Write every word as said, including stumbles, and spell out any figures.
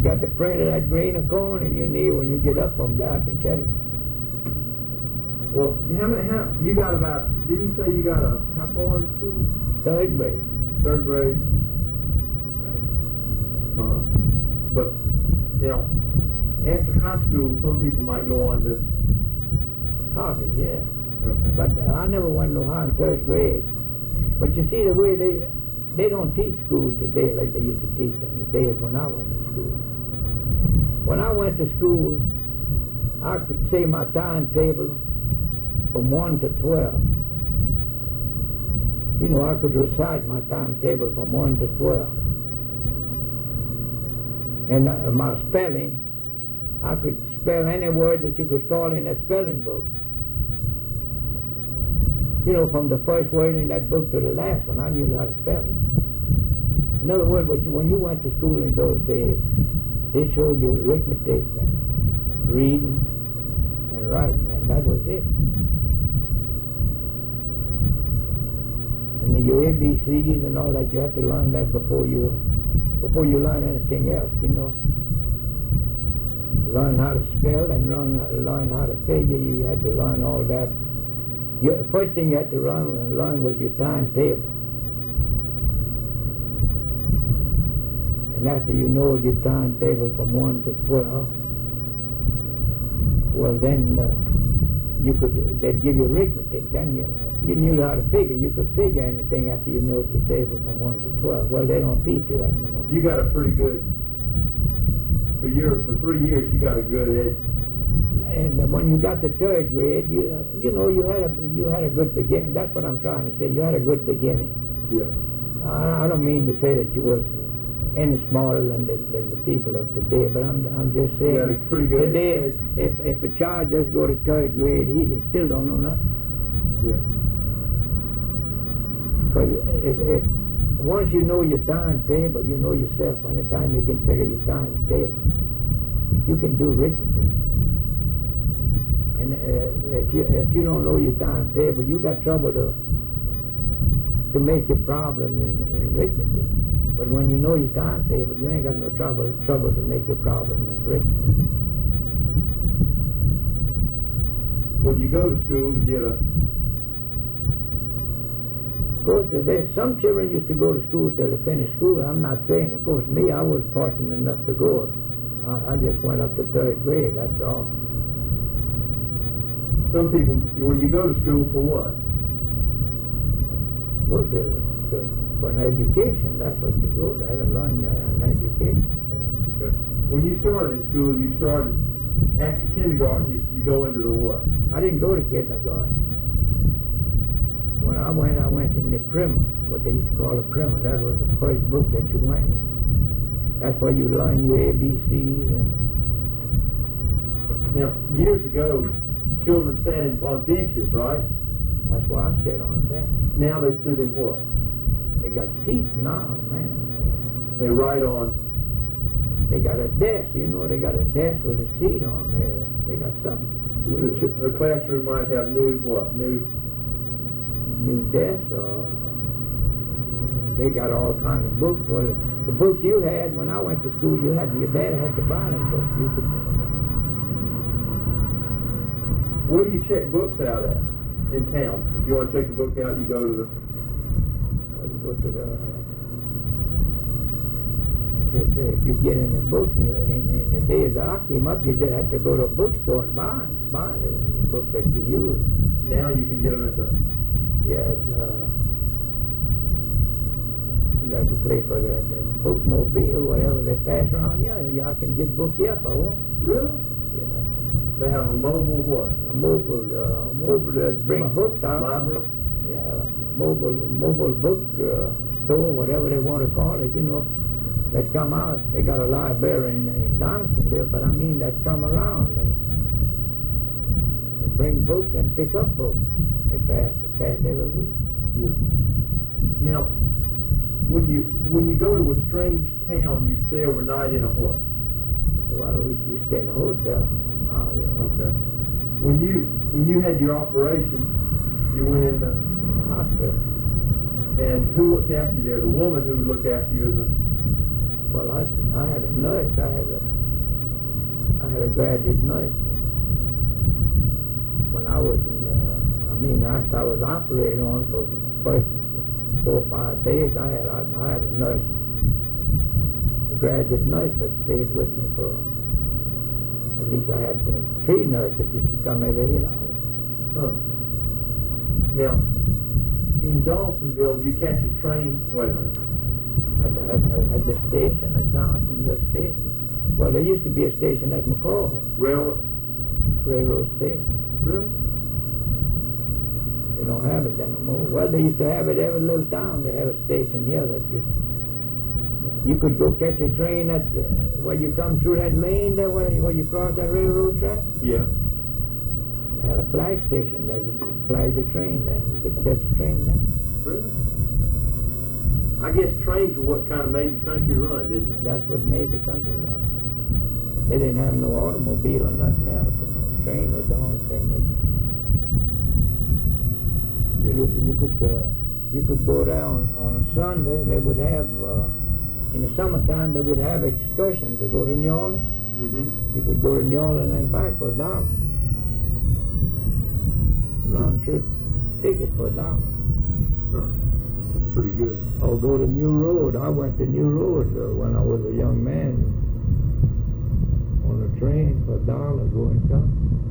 got the print of that grain of corn in your knee when you get up from there, I can tell you. Well, how many, how, you got about, didn't you say you got a, how far in school? Third grade. Third grade. Okay. Uh-huh. But, now, after high school, some people might go on to College, yeah. Okay. But uh, I never went no high in third grade. But you see the way they, they don't teach school today like they used to teach in the days when I went to school. When I went to school, I could say my timetable from one to twelve. You know, I could recite my timetable from one to twelve. And uh, my spelling, I could spell any word that you could call in that spelling book. You know, from the first word in that book to the last one, I knew how to spell it. In other words, what you, when you went to school in those days, they showed you arithmetic, and reading, and writing, and that was it. And then your A B Cs and all that, you have to learn that before you before you learn anything else, you know. Learn how to spell and learn, learn how to figure. You had to learn all that. The first thing you had to learn, learn was your timetable. And after you know your timetable from one to twelve, well then uh, you could, they'd give you arithmetic. Then you, you knew how to figure. You could figure anything after you know your table from one to twelve. Well, they don't teach you that no more. You got a pretty good, for your, for three years you got a good edge. And uh, when you got to third grade, you uh, you know you had a you had a good beginning. That's what I'm trying to say. You had a good beginning. Yeah. I, I don't mean to say that you was any smarter than the, than the people of today, but I'm I'm just saying. You had a pretty good today, if if a child just go to third grade, he, he still don't know nothing. Yeah. Because if, if once you know your timetable, you know yourself. Anytime you can figure your timetable, you can do arithmetic. And uh, if you if you don't know your timetable, you got trouble to to make your problem in, in arithmetic. But when you know your timetable, you ain't got no trouble trouble to make your problem in arithmetic. Well, you go to school to get a. Of course, there's some children used to go to school till they finished school. I'm not saying, of course, me, I was fortunate enough to go. I, I just went up to third grade. That's all. Some people, well, you go to school for what? Well, to, to, for an education, that's what you go there, to learn uh, an education. Okay. When you started in school, you started, after kindergarten, you, you go into the what? I didn't go to kindergarten. When I went, I went in the primer, what they used to call a primer. That was the first book that you went in. That's where you learn your A B Cs. And now, years ago, children sat in, on benches, right? That's why I sat on a bench. Now they sit in what? They got seats now, man. They write on. They got a desk, you know. They got a desk with a seat on there. They got something. The, ch- the classroom might have new what? New. New desk, or they got all kinds of books. Well, the books you had when I went to school, you had your dad had to buy them books. You could. Where do you check books out at in town? If you want to check a book out, you go to the. Well, you go to the. If, if you get any books in, in the days that I came up, you just had to go to a bookstore and buy them, buy the books that you use. Now you can get them at the. Yeah, uh, that's the place where the, the bookmobile, whatever they pass around. Yeah, y'all can get books here if I want. Really? Yeah. They have a mobile what? A mobile, uh, mobile that bring Li- books out. Library? Yeah, mobile, mobile book uh, store, whatever they want to call it. You know, that come out. They got a library in, in Donaldsonville, but I mean that come around. They, they bring books and pick up books. They pass, pass every week. Yeah. Now, when you when you go to a strange town, you stay overnight in a what? Well, we you stay in a hotel. Oh, yeah. Okay. When you when you had your operation, you went in the In the hospital. and who looked after you there? The woman who would look after you as a. Well, Well, I, I had a nurse. I had a, I had a graduate nurse. When I was in, uh, I mean, after I was operated on for the first four or five days, I had, I, I had a nurse, a graduate nurse that stayed with me for, at least I had uh, three nurses that used to come every eight hours. Huh. Now, in Dawsonville, you catch a train. Wait a minute. At the, at, the- at the station, at Dawsonville Station. Well, there used to be a station at McCall, Railroad. railroad station. Really? They don't have it there no more. Well, they used to have it every little town. They have a station here that you, you could go catch a train at, uh, where you come through that lane there, where, where you cross that railroad track. Yeah. They had a flag station there. You could flag the train there. You could catch a train there. Really? I guess trains were what kind of made the country run, didn't they? That's what made the country run. They didn't have no automobile or nothing else. You know. Train was the only thing that Yeah. you, you could uh, you could go down on a Sunday. They would have uh, in the summertime they would have excursions to go to New Orleans. Mm-hmm. You could go to New Orleans and back for a dollar. Round trip ticket for a dollar. Huh. That's pretty good. Or go to New Road. I went to New Road uh, when I was a young man on a train for a dollar going come.